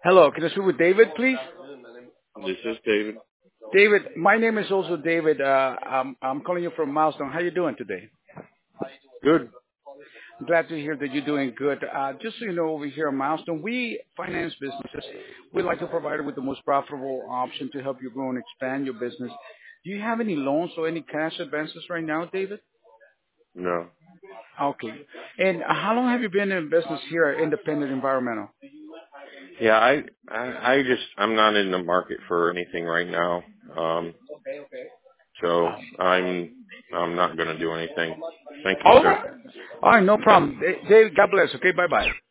Hello, can I speak with David, please? This is David. David, my name is also David. I'm calling you from Milestone. How you doing today? Good. Glad to hear that you're doing good. Just so you know, over here at Milestone, we finance businesses. We like to provide you with the most profitable option to help you grow and expand your business. Do you have any loans or any cash advances right now, David? No. Okay. And how long have you been in business here at Independent Environmental? Yeah, I'm not in the market for anything right now. Um, so I'm not going to do anything. Thank you, All sir. right. All right, no problem. Dave, God bless. Okay, bye-bye.